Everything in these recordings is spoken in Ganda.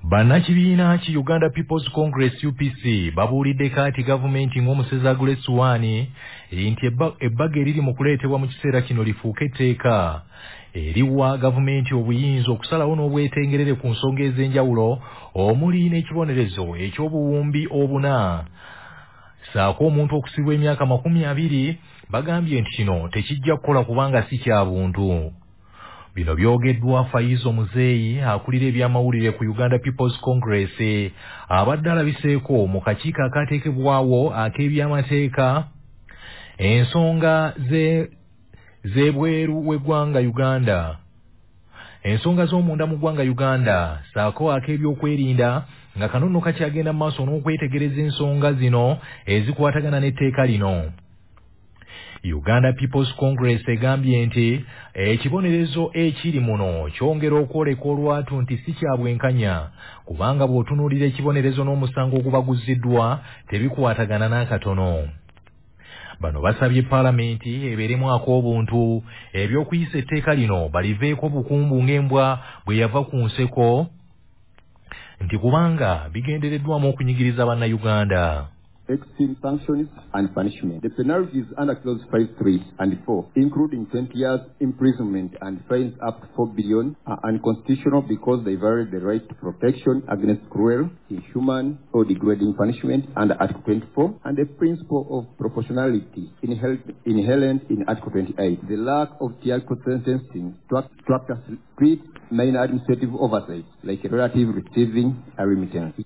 Bannakibiina ki Uganda People's Congress UPC babuulidde kati gavumenti ng'omusezi agula essuwaani nti ebbaga eriri mu kuleetebwa mu kiseera kino lifuuke etteeka eriwa gavumenti obuyinza okusalawo n'obwetengerere ku nsonga ez'enjawulo omuli n'ekibonerezo eky'obuwumbi obuna saako omuntu okusibwa emyaka 20 bagambye nti kino tekijja kukola kubanga si kya buntu. Bino byogeddwa Faizo Muzeeyi akulira ebyamawulire ku Uganda People's Congress abadde alabiseeko mu kakiiko akateekebwawo ak'ebyamateeka ensonga z'ebweru w'eggwanga Uganda, ensonga z'omunda mu ggwanga Uganda saako ak'ebyokwerinda nga kano nno kakyagenda mu maaso n'okwetegereza ensonga zino ezikwatagana n'etteeka lino. Uganda People's Congress egambye nti ekibonerezo ekiri muno kyongera okwoleka olwatu nti si kya bwenkanya kubanga bw'otunuulira ekibonerezo n'omusango ogubaguziddwa tebikwatagana n'akatono. Bano basabye Paalamenti ebeeremu ak'obuntu eby'okuyisa etteeka lino baliveeko bukumbu ng'embwa bwe yava ku nseko nti kubanga bigendereddwamu okunyigiriza bannayuganda. Extreme sanctions and punishment. The penalties under clause 5, 3 and 4, including 20 years imprisonment and fines up to 4 billion, are unconstitutional because they violate the right to protection against cruel, inhuman, or degrading punishment under Article 24 and the principle of proportionality inherent in Article 28. The lack of theatrical sentencing structures street main administrative oversight, like a relative receiving a remittance.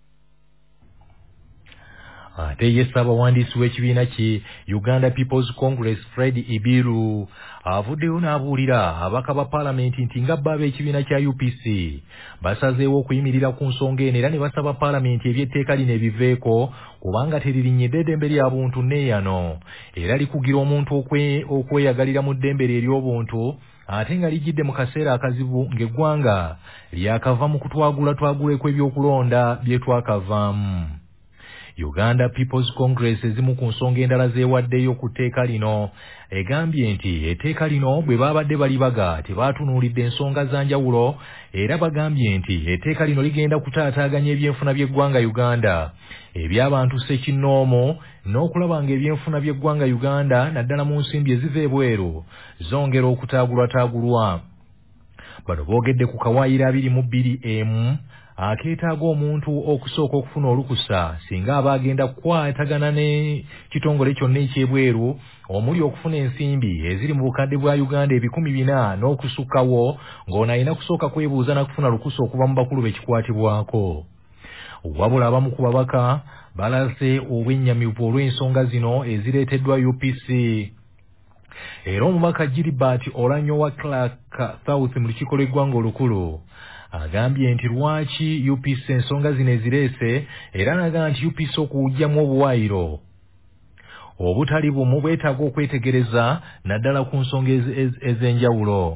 Ate ye Ssaabawandiisi w'ekibiina ki Uganda People's Congress Fred Ibiru avuddeyo n'abuulira abaka ba Paalamenti nti nga bba ab'ekibiina kya UPC basazeewo okuyimirira ku nsonga eno era ne basaba Paalamenti eby'etteeka lino ebiveeko kubanga teririnnye eddembe lya buntu neeyano era likugira omuntu okweyagalira mu ddembe lye ery'obuntu ate nga lijjidde mu kaseera akazibu ng'eggwanga lyakava mu kutwaguleko ebyokulonda bye twakavaamu. Uganda People's Congress ezimu ku nsonga endala zeewaddeyo ku tteeka lino egambye nti etteeka lino bwe babadde balibaga tebaatunuulidde ensonga za njawulo era bagambye nti etteeka lino ligenda kutaataaganya ebyenfuna by'eggwanga Uganda eby'abantu ssekinnoomo n'okulaba ng'ebyenfuna by'eggwanga Uganda naddala mu nsimbi eziva ebweru zongera okutaagulwataagulwa. Bano boogedde ku kawaayiro 22 akeetaaga omuntu okusooka okufuna olukusa singa aba agenda kukwatagana n'ekitongole kyonna ekyebweru omuli okufuna ensimbi eziri mu bukadde bwa Uganda 400 n'okusukkawo ng'ono alina kusooka kwebuuza na kufuna lukusa okuva mu bakulu bekikwatibwako. Wabula abamu ku babaka balase obwennyamivu olw'ensonga zino ezireeteddwa UPC. Era omubaka Gilbert Olanyo wa Clark South mu lukiiko lw'eggwanga olukulu agambye nti lwaki UPC ensonga zino ezireese era naga nti UPC okuwujjamu obuwaayiro obutali bumu bwetaaga okwetegereza naddala ku nsonga ez'enjawulo.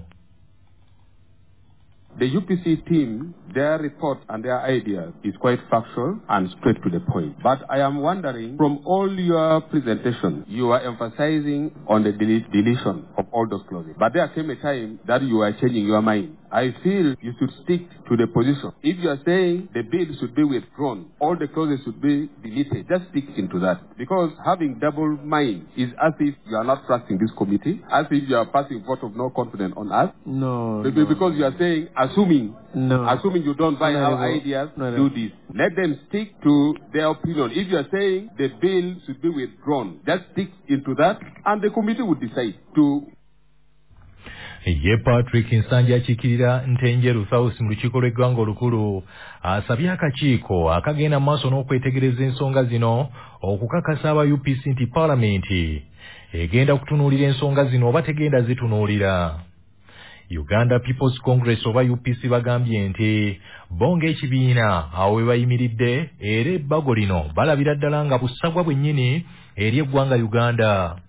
The UPC team, their report and their ideas is quite factual and straight to the point. But I am wondering, from all your presentations, you are emphasizing on the deletion of all those clauses. But there came a time that you are changing your mind. I feel you should stick to the position. If you are saying the bill should be withdrawn, all the clauses should be deleted, just stick into that. Because having double mind is as if you are not trusting this committee, as if you are passing vote of no confidence on us. No. Because you are saying, assuming you don't buy our ideas, do this. Let them stick to their opinion. If you are saying the bill should be withdrawn, just stick into that, and the committee would decide to. Ye Patrick Nsanja akikirira Ntenjeru South mu lukiiko lw'eggwanga olukulu asabye akakiiko akagenda mu maaso n'okwetegereza ensonga zino okukakasa aba UPC nti Paalamenti egenda kutunuulira ensonga zino oba tegenda zitunuulira. Uganda People's Congress oba UPC bagambye nti bonga ekibiina awo we bayimiridde era ebbago lino balabira ddala nga busagwa bwennyini eri eggwanga Uganda.